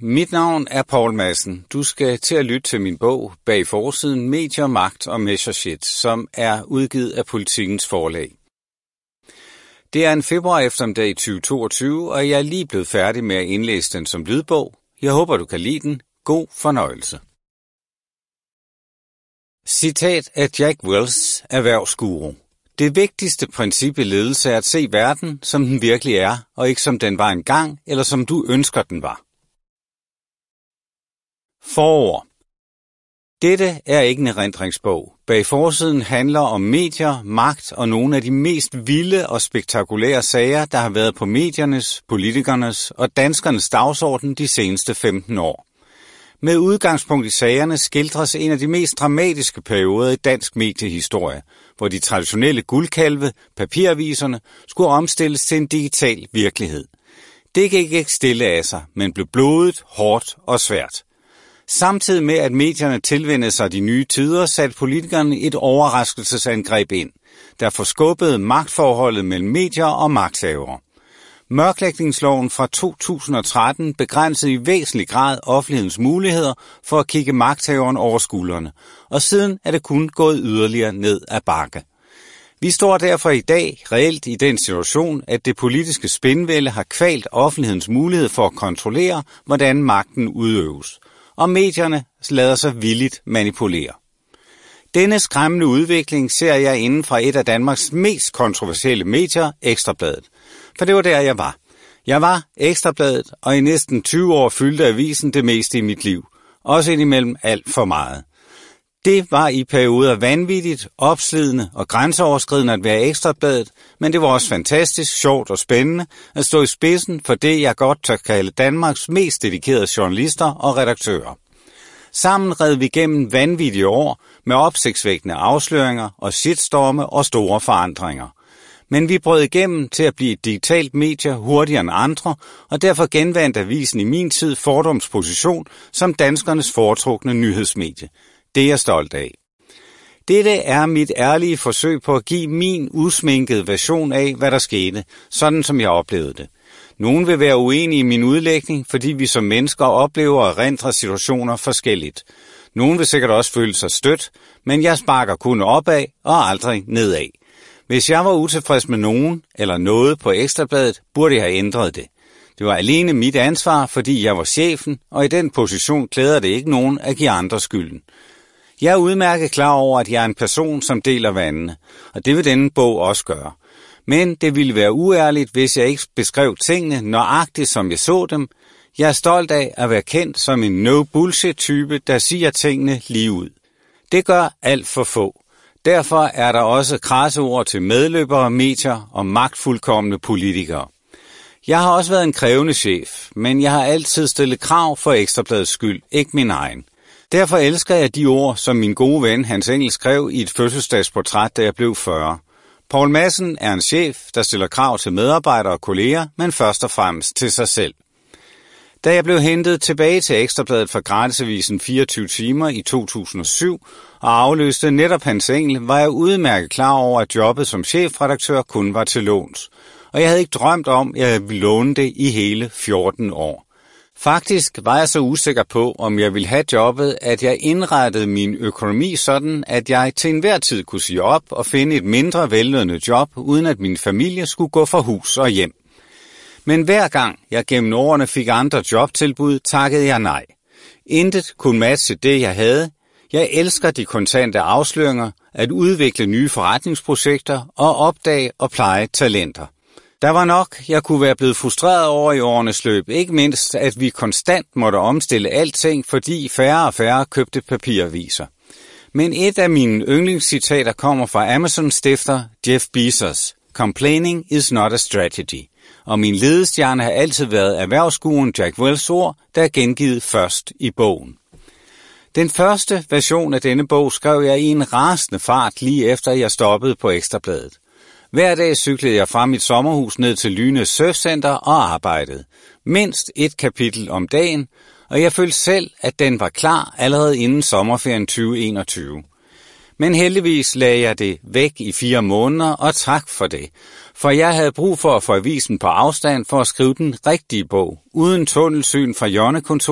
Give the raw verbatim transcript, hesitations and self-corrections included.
Mit navn er Poul Madsen. Du skal til at lytte til min bog Bag forsiden, Medier, Magt og Messershit, som er udgivet af Politikens Forlag. Det er en februar eftermiddag i tyve toogtyve, og jeg er lige blevet færdig med at indlæse den som lydbog. Jeg håber, du kan lide den. God fornøjelse. Citat af Jack Welch, erhvervsguru. Det vigtigste princip i ledelse er at se verden, som den virkelig er, og ikke som den var engang, eller som du ønsker, den var. Forord. Dette er ikke en erindringsbog. Bag forsiden handler om medier, magt og nogle af de mest vilde og spektakulære sager, der har været på mediernes, politikernes og danskernes dagsorden de seneste femten år. Med udgangspunkt i sagerne skildres en af de mest dramatiske perioder i dansk mediehistorie, hvor de traditionelle guldkalve, papiraviserne, skulle omstilles til en digital virkelighed. Det gik ikke stille af sig, men blev blodigt, hårdt og svært. Samtidig med, at medierne tilvendte sig de nye tider, satte politikerne et overraskelsesangreb ind, der forskubbede magtforholdet mellem medier og magthavere. Mørklægningsloven fra to tusind og tretten begrænsede i væsentlig grad offentlighedens muligheder for at kigge magthaveren over skuldrene, og siden er det kun gået yderligere ned ad bakke. Vi står derfor i dag reelt i den situation, at det politiske spinvælde har kvalt offentlighedens mulighed for at kontrollere, hvordan magten udøves, og medierne lader sig villigt manipulere. Denne skræmmende udvikling ser jeg inden fra et af Danmarks mest kontroversielle medier, Ekstra Bladet. For det var der, jeg var. Jeg var Ekstra Bladet, og i næsten tyve år fyldte avisen det meste i mit liv. Også indimellem alt for meget. Det var i perioder vanvittigt, opslidende og grænseoverskridende at være Ekstra Bladet, men det var også fantastisk, sjovt og spændende at stå i spidsen for det, jeg godt tør kalde Danmarks mest dedikerede journalister og redaktører. Sammen red vi gennem vanvittige år med opsigtsvækkende afsløringer og shitstorme og store forandringer. Men vi brød igennem til at blive et digitalt medie hurtigere end andre, og derfor genvandt avisen i min tid Fordums position som danskernes foretrukne nyhedsmedie. Det er jeg stolt af. Dette er mit ærlige forsøg på at give min usminkede version af, hvad der skete, sådan som jeg oplevede det. Nogen vil være uenige i min udlægning, fordi vi som mennesker oplever og erindrer situationer forskelligt. Nogen vil sikkert også føle sig stødt, men jeg sparker kun opad og aldrig nedad. Hvis jeg var utilfreds med nogen eller noget på Ekstra Bladet, burde jeg have ændret det. Det var alene mit ansvar, fordi jeg var chefen, og i den position klæder det ikke nogen at give andre skylden. Jeg er udmærket klar over, at jeg er en person, som deler vandene, og det vil denne bog også gøre. Men det ville være uærligt, hvis jeg ikke beskrev tingene nøjagtigt, som jeg så dem. Jeg er stolt af at være kendt som en no-bullshit-type, der siger tingene lige ud. Det gør alt for få. Derfor er der også krasse ord til medløbere, medier og magtfuldkomne politikere. Jeg har også været en krævende chef, men jeg har altid stillet krav for Ekstra Bladets skyld, ikke min egen. Derfor elsker jeg de ord, som min gode ven Hans Engel skrev i et fødselsdagsportræt, da jeg blev fyrre. Poul Madsen er en chef, der stiller krav til medarbejdere og kolleger, men først og fremmest til sig selv. Da jeg blev hentet tilbage til Ekstra Bladet fra gratisavisen fireogtyve timer i to tusind og syv og afløste netop Hans Engel, var jeg udmærket klar over, at jobbet som chefredaktør kun var til låns. Og jeg havde ikke drømt om, at jeg ville låne det i hele fjorten år. Faktisk var jeg så usikker på, om jeg ville have jobbet, at jeg indrettede min økonomi sådan, at jeg til enhver tid kunne sige op og finde et mindre vellønnet job, uden at min familie skulle gå fra hus og hjem. Men hver gang jeg gennem årene fik andre jobtilbud, takkede jeg nej. Intet kunne matche det, jeg havde. Jeg elsker de kontante afsløringer, at udvikle nye forretningsprojekter og opdage og pleje talenter. Der var nok, jeg kunne være blevet frustreret over i årenes løb, ikke mindst, at vi konstant måtte omstille alting, fordi færre og færre købte papiraviser. Men et af mine yndlingscitater kommer fra Amazon-stifter Jeff Bezos. Complaining is not a strategy. Og min ledestjerne har altid været erhvervsguruen Jack Welch's ord, der er gengivet først i bogen. Den første version af denne bog skrev jeg i en rasende fart lige efter jeg stoppede på Ekstra Bladet. Hver dag cyklede jeg fra mit sommerhus ned til Lyne Surfcenter og arbejdede. Mindst et kapitel om dagen, og jeg følte selv, at den var klar allerede inden sommerferien tyve enogtyve. Men heldigvis lagde jeg det væk i fire måneder, og tak for det. For jeg havde brug for at få avisen på afstand for at skrive den rigtige bog, uden tunnelsyn fra hjørnekontor.